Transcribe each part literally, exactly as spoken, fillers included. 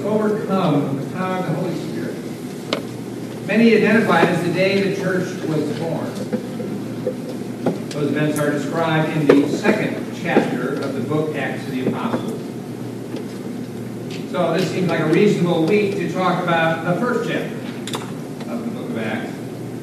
overcome with the power of the Holy Spirit. Many identify it as the day the church was born. Those events are described in the second chapter of the book Acts of the Apostles. So this seems like a reasonable week to talk about the first chapter of the book of Acts,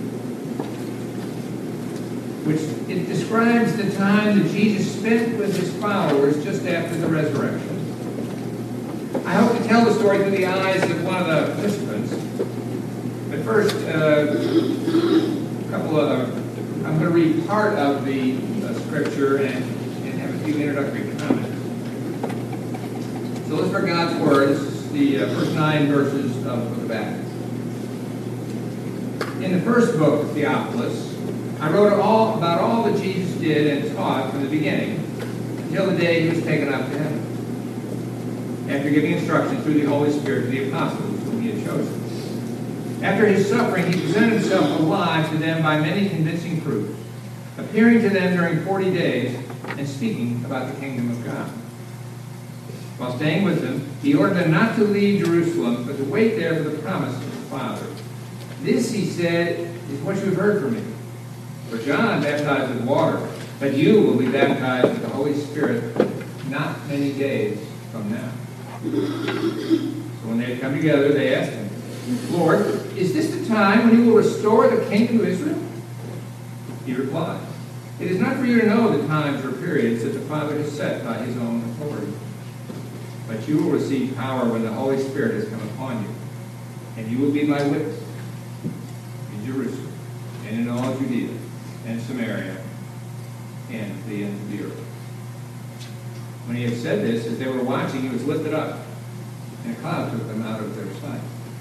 which it describes the time that Jesus spent with his followers just after the resurrection. I hope to tell the story through the eyes of one of the participants. But first, uh, a couple of, I'm going to read part of the uh, scripture and, and have a few introductory comments. So let's for God's Word. This is the uh, first nine verses of the book of Acts. In the first book, Theophilus, I wrote all about all that Jesus did and taught from the beginning until the day he was taken up to heaven, after giving instruction through the Holy Spirit to the apostles whom he had chosen. After his suffering, he presented himself alive to them by many convincing proofs, appearing to them during forty days and speaking about the kingdom of God. While staying with them, he ordered them not to leave Jerusalem, but to wait there for the promise of the Father. This, he said, is what you have heard from me. For John baptized with water, but you will be baptized with the Holy Spirit not many days from now. So when they had come together, they asked him, Lord, is this the time when you will restore the kingdom of Israel? He replied, it is not for you to know the times or periods that the Father has set by his own authority. But you will receive power when the Holy Spirit has come upon you, and you will be my witness in Jerusalem, and in all Judea, and Samaria, and to the ends of the earth. When he had said this, as they were watching, he was lifted up, and a cloud took them out of their sight.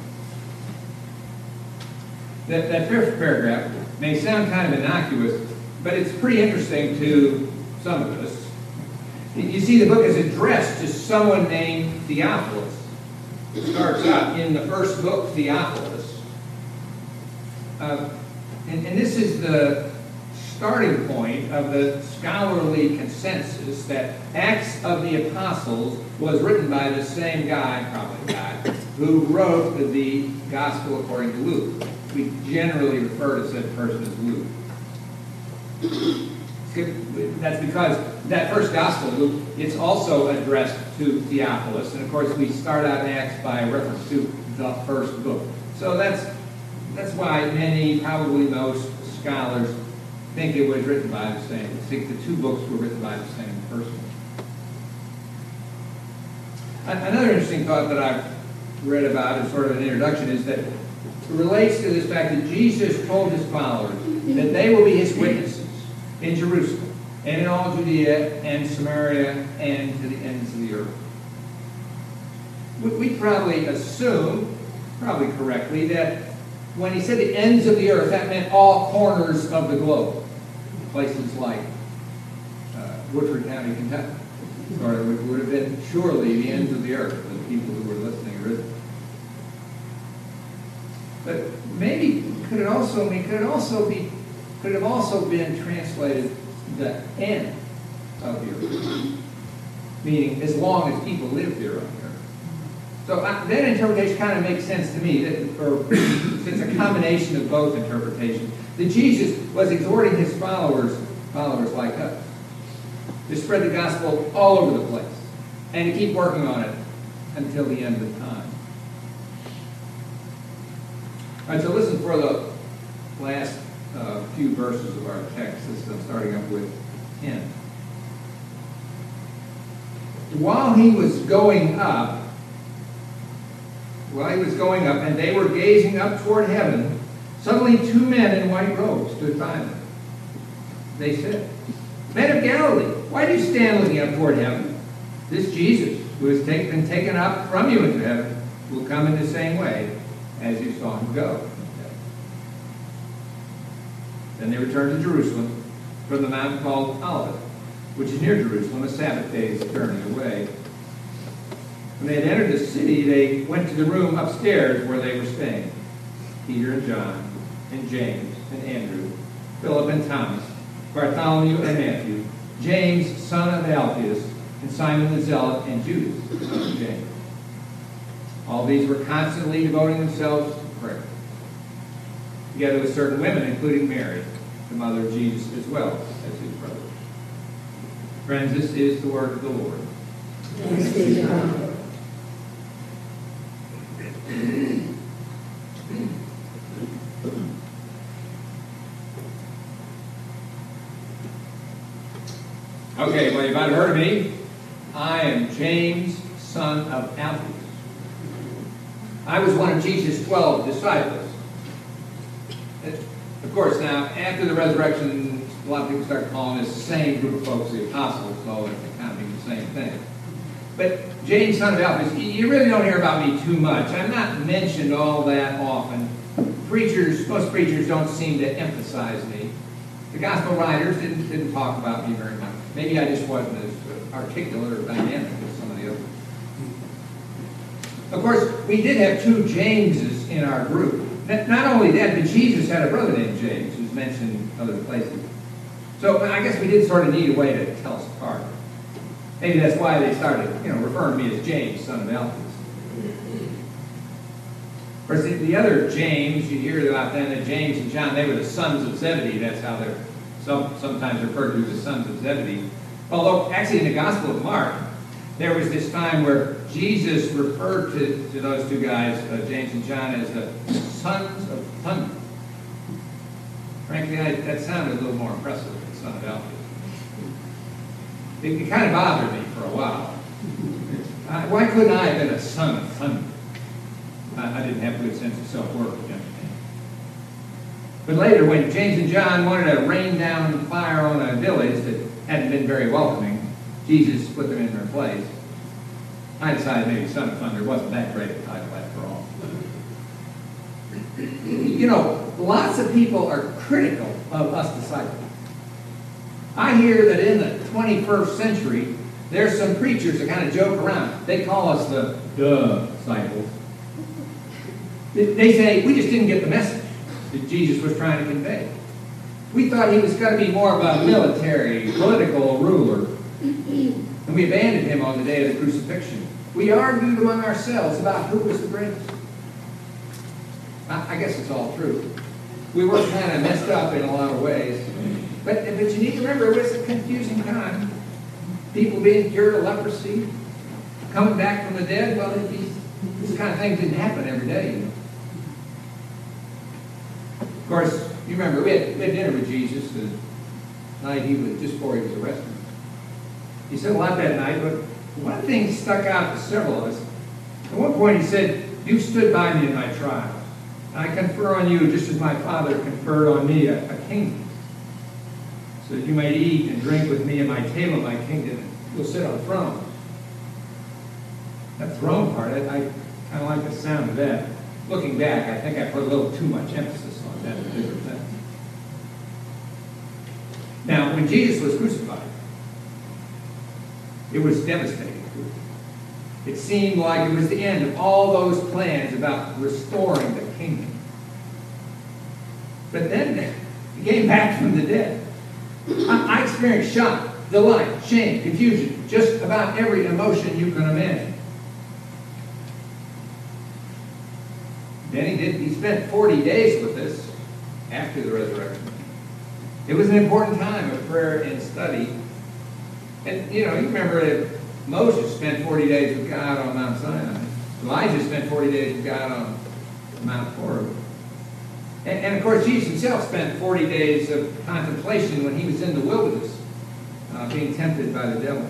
That, that first paragraph may sound kind of innocuous, but it's pretty interesting to some of us. You see, the book is addressed to someone named Theophilus. It starts out in the first book, Theophilus. Uh, and, and this is the starting point of the scholarly consensus that Acts of the Apostles was written by the same guy, probably guy, who wrote the Gospel according to Luke. We generally refer to said person as Luke. That's because that first Gospel, Luke, it's also addressed to Theophilus. And of course, we start out Acts by reference to the first book. So that's, that's why many, probably most scholars think it was written by the same, think the two books were written by the same person. Another interesting thought that I've read about as sort of an introduction is that it relates to this fact that Jesus told his followers that they will be his witnesses in Jerusalem, and in all Judea, and Samaria, and to the ends of the earth. We probably assume, probably correctly, that when he said the ends of the earth, that meant all corners of the globe. Places like uh, Woodford County, Kentucky, or it would have been surely the ends of the earth for the people who were listening originally. But maybe could it also mean, could it also be, could it have also been translated the end of the earth, meaning as long as people live here on the earth. So uh, that interpretation kind of makes sense to me, that, or it's a combination of both interpretations. That Jesus was exhorting his followers, followers like us, to spread the gospel all over the place and to keep working on it until the end of time. All right, so listen for the last uh, few verses of our text. This is starting up with ten. While he was going up, while he was going up, and they were gazing up toward heaven, suddenly two men in white robes stood by them. They said, Men of Galilee, why do you stand looking up toward heaven? This Jesus, who has take, been taken up from you into heaven, will come in the same way as you saw him go. Then they returned to Jerusalem from the mountain called Olivet, which is near Jerusalem, a Sabbath day's journey away. When they had entered the city, they went to the room upstairs where they were staying. Peter and John, and James and Andrew, Philip and Thomas, Bartholomew and Matthew, James, son of Alphaeus, and Simon the Zealot, and Judas, son of James. All these were constantly devoting themselves to prayer, together with certain women, including Mary, the mother of Jesus, as well as his brothers. Friends, this is the word of the Lord. Thanks be to God. Okay, well, you might have heard of me. I am James, son of Alphaeus. I was one of Jesus' twelve disciples. Of course, now, after the resurrection, a lot of people start calling this the same group of folks the apostles, so it kind of means the same thing. But James, son of Alphaeus, you really don't hear about me too much. I'm not mentioned all that often. Preachers, most preachers don't seem to emphasize me. The gospel writers didn't, didn't talk about me very much. Maybe I just wasn't as articulate or dynamic as some of the others. Of course, we did have two Jameses in our group. Not only that, but Jesus had a brother named James, who's mentioned other places. So I guess we did sort of need a way to tell us apart. Maybe that's why they started, you know, referring to me as James, son of Alphaeus. Of course, the, the other James, you hear about them, that James and John, they were the sons of Zebedee. That's how they're some, sometimes referred to as the sons of Zebedee. Although, actually, in the Gospel of Mark, there was this time where Jesus referred to, to those two guys, uh, James and John, as the sons of thunder. Frankly, I, that sounded a little more impressive than son of Alphaeus. It, it kind of bothered me for a while. I, why couldn't I have been a son of thunder? I, I didn't have a good sense of self-worth. But later, when James and John wanted to rain down fire on a village that hadn't been very welcoming, Jesus put them in their place. I decided maybe Son of Thunder wasn't that great a title after all. You know, lots of people are critical of us disciples. I hear that in the twenty-first century, there's some preachers that kind of joke around. They call us the duh disciples. They say, we just didn't get the message that Jesus was trying to convey. We thought he was going to be more of a military, political ruler. And we abandoned him on the day of the crucifixion. We argued among ourselves about who was the greatest. I, I guess it's all true. We were kind of messed up in a lot of ways. But, but you need to remember, it was a confusing time. People being cured of leprosy, coming back from the dead. Well, these, these kind of things didn't happen every day. You know? Of course, you remember, we had, we had dinner with Jesus the night he was, just before he was arrested. He said a lot that night, but one thing stuck out to several of us. At one point he said, you stood by me in my trials. I confer on you just as my Father conferred on me a, a kingdom, so that you may eat and drink with me at my table in my kingdom, and you'll sit on thrones. That throne part, I, I kind of like the sound of that. Looking back, I think I put a little too much emphasis on that particular thing. Now, when Jesus was crucified, it was devastating. It seemed like it was the end of all those plans about restoring the kingdom. But then he came back from the dead. I, I experienced shock, delight, shame, confusion, just about every emotion you can imagine. Then he did. He spent forty days with us after the resurrection. It was an important time of prayer and study. And, you know, you remember that Moses spent forty days with God on Mount Sinai. Elijah spent forty days with God on Mount Horeb. And, and of course, Jesus himself spent forty days of contemplation when he was in the wilderness, uh, being tempted by the devil.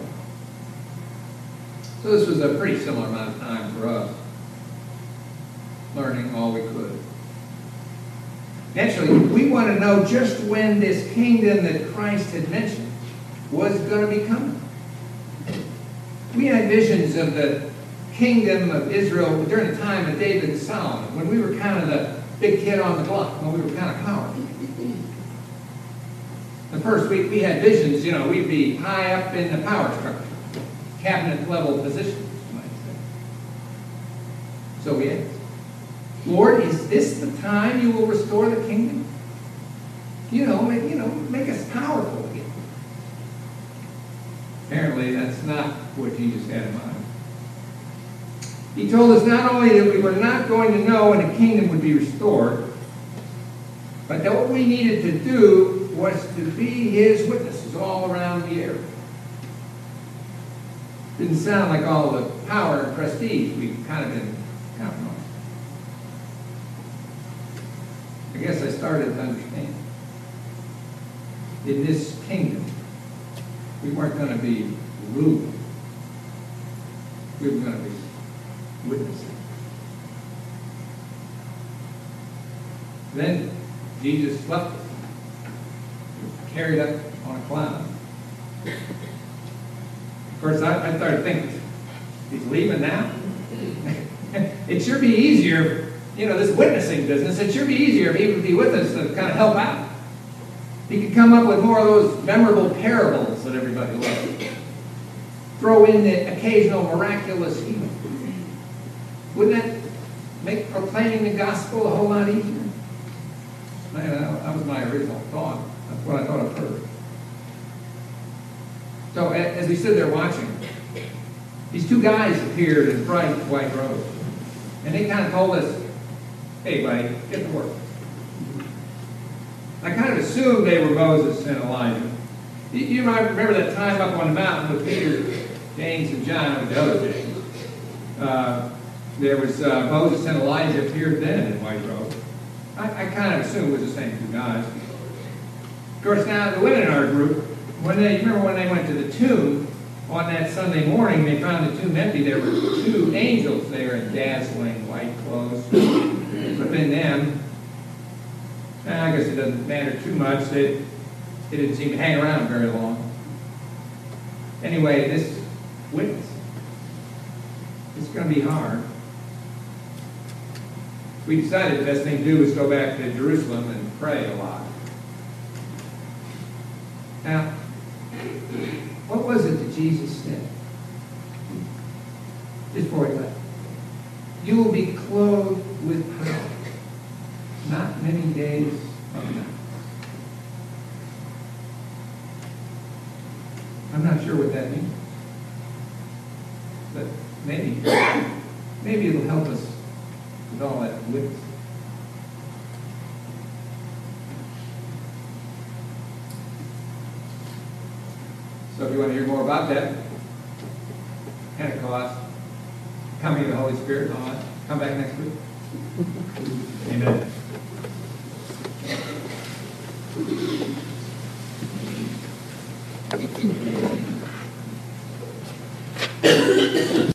So this was a pretty similar amount of time for us, learning all we could. Naturally, we want to know just when this kingdom that Christ had mentioned was going to be coming. We had visions of the kingdom of Israel during the time of David and Solomon, when we were kind of the big kid on the block, when we were kind of powerful. At first, we, we had visions, you know, we'd be high up in the power structure, cabinet level positions, you might say. So we asked, Lord, is this the time you will restore the kingdom? You know, make, you know, make us powerful again. Apparently, that's not what Jesus had in mind. He told us not only that we were not going to know when the kingdom would be restored, but that what we needed to do was to be his witnesses all around the area. Didn't sound like all the power and prestige we've kind of been counting on. I guess I started to understand. In this kingdom, we weren't going to be ruling. We were going to be witnessing. Then Jesus left us, carried up on a cloud. Of course, I, I started thinking, he's leaving now? It sure be easier, you know, this witnessing business, it sure be easier if he would be with us to kind of help out. He could come up with more of those memorable parables that everybody loves. Throw in the occasional miraculous healing. Wouldn't that make proclaiming the gospel a whole lot easier? Man, that was my original thought. That's what I thought of first. So as we stood there watching, these two guys appeared in bright white robes. And they kind of told us, hey, buddy, get to work. I kind of assumed they were Moses and Elijah. You, you might remember that time up on the mountain with Peter, James, and John, with the other James. Uh, there was uh, Moses and Elijah appeared then in white robes. I, I kind of assumed it was the same two guys. Of course, now the women in our group, when they remember when they went to the tomb on that Sunday morning, they found the tomb empty. There were two angels there in dazzling white clothes. But then them, I guess it doesn't matter too much. They, they didn't seem to hang around very long. Anyway, this witness, it's going to be hard. We decided the best thing to do was go back to Jerusalem and pray a lot. Now, what was it that Jesus said? Just before he left. You will be clothed with power. Not many days from now. I'm not sure what that means. But maybe, maybe it'll help us with all that witness. So if you want to hear more about that, Pentecost, coming of the Holy Spirit, and all that, come back next week. Amen.